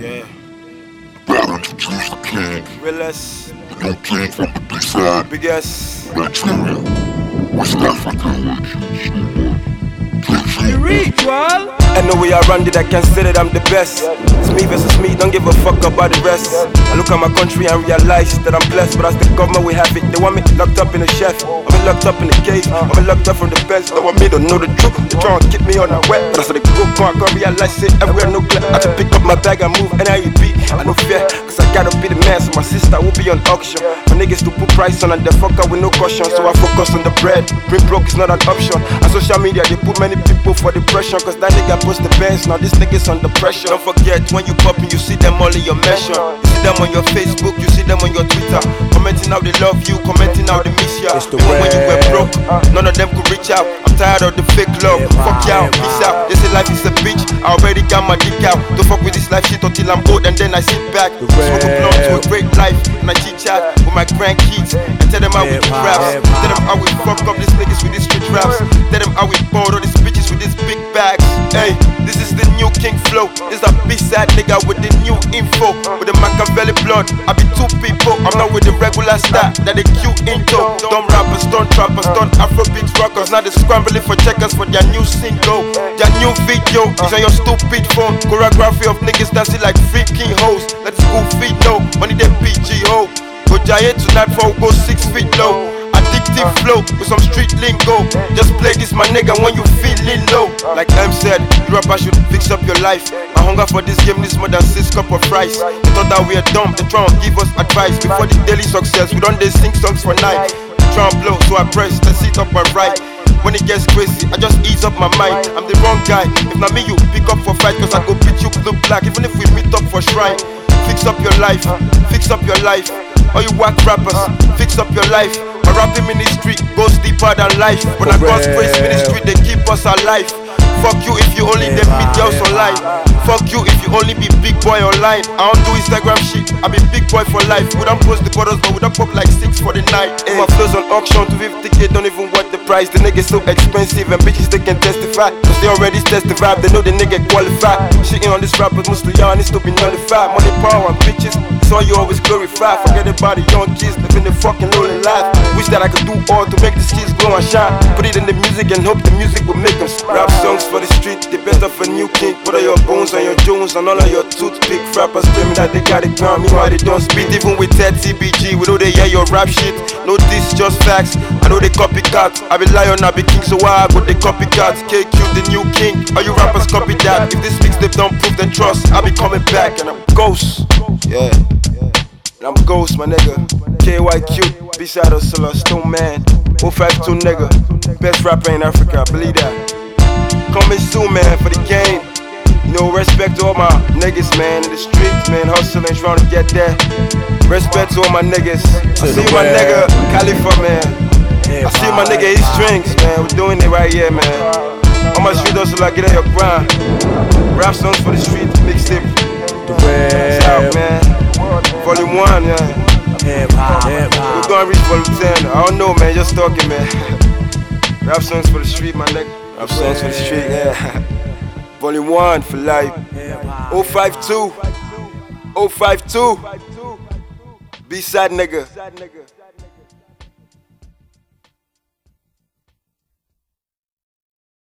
Yeah. Better introduce the king. Realest. The new king from the big side. Biggest. Nigeria. West Africa. The ritual. I know we are around it, I can say that I'm the best. It's me versus me, don't give a fuck about the rest. I look at my country and realize that I'm blessed. But as the government we have it, they want me locked up in a chef. I'm locked up in a cave, I'm locked up from the bench. They want me to know the truth, they try and keep me on the wet. But as I go, I can't realize it, everywhere no clear. I just pick up my bag and move, NIEP. I no fear, cause I gotta be the man. So my sister will be on auction. My niggas to put price on and they fuck up with no caution. So I focus on the bread, being broke is not an option. On social media they put many people for depression. Cause that nigga post the best, now this nigga's under pressure. Don't forget, when you poppin', you see them all in your mention. You see them on your Facebook, you see them on your Twitter. Commenting how they love you, commenting how they miss ya. Even when you were broke, none of them could reach out. I'm tired of the fake love, fuck y'all, peace out. They say life is a bitch, I already got my dick out. Don't fuck with this life shit until I'm old and then I sit back. Smoke a blunt to a great life, and I chit chat with my grandkids and tell them how we do raps. Tell them how we fuck up these niggas with these street raps. Tell them how we board all these bitches with these big bags. Hey, this is the new king flow. This a B-side nigga with the new info. With the Machiavelli blood, I be two people. I'm not with the regular star that they queue into. Dumb rappers, stunt trappers, stunt Afrobeat rockers. Now they scrambling for checkers for their new single. Their new video is on your stupid phone. Choreography of niggas dancing like freaking hoes. Let's go feet no, money they PG ho. Go giant tonight for go 6 feet low. Addictive flow with some street lingo. Just play this my nigga when you feeling low. Like M said, you rapper should fix up your life. I hunger for this game, this more than 6 cup of rice. They thought that we are dumb, they try and give us advice. Before the daily success, we don't they sing songs for night. Try and blow, so I press the seat up and right. When it gets crazy, I just ease up my mind. I'm the wrong guy, if not me you pick up for fight. Cause I go beat you blue black, even if we meet up for shrine. Fix up your life, fix up your life. All you whack rappers, fix up your life. My rapping ministry goes deeper than life. When I God's grace ministry, they keep us alive. Fuck you if you only them meet girls online. Fuck you if you only be big boy online. I don't do Instagram shit, I be big boy for life. We don't post the photos, but we don't pop like 6 for the night. My flows on auction, 250k, don't even want the price. The nigga's so expensive and bitches they can testify. Cause they already test the vibe, they know the nigga qualified. Shitting on this rappers, mostly y'all needs to be nullified. Money, power and bitches, it's all you always glorify. Forget about the young kids living the fucking lonely life. Wish that I could do all to make the skills glow and shine. Put it in the music and hope the music will make them rap songs for the street. The best of a new king. Put all your bones on your Jones and all of your toothpick. Rappers claiming that they got it ground. Meanwhile they don't speak. Even with Ted TBG, we know they hear your rap shit. No this, just facts. I know they copycat. I be lion, I be king, so why I go they copycat? KQ the new king. All you rappers copy that. If this mixtape don't prove then trust, I be coming back and I'm ghost. Yeah. And I'm ghost, my nigga. KYQ, B-side hustler, Stone Man, 052 nigga. Best rapper in Africa, believe that. Coming soon, man, for the game. No respect to all my niggas, man, in the streets, man, hustling, trying to get there. Respect to all my niggas. I see my nigga, Khalifa, man. I see my nigga, his strings, man. We're doing it right here, man. On my street hustle, like get on your grind. Rap songs for the street, mixtape. It's out, man. Volume 1, yeah. We're gonna reach volume 10. I don't know, man, just talking, man. Rap songs for the street, my nigga. Rap songs for the street, yeah. Volume 1 for life. 052. 052. B-side nigga.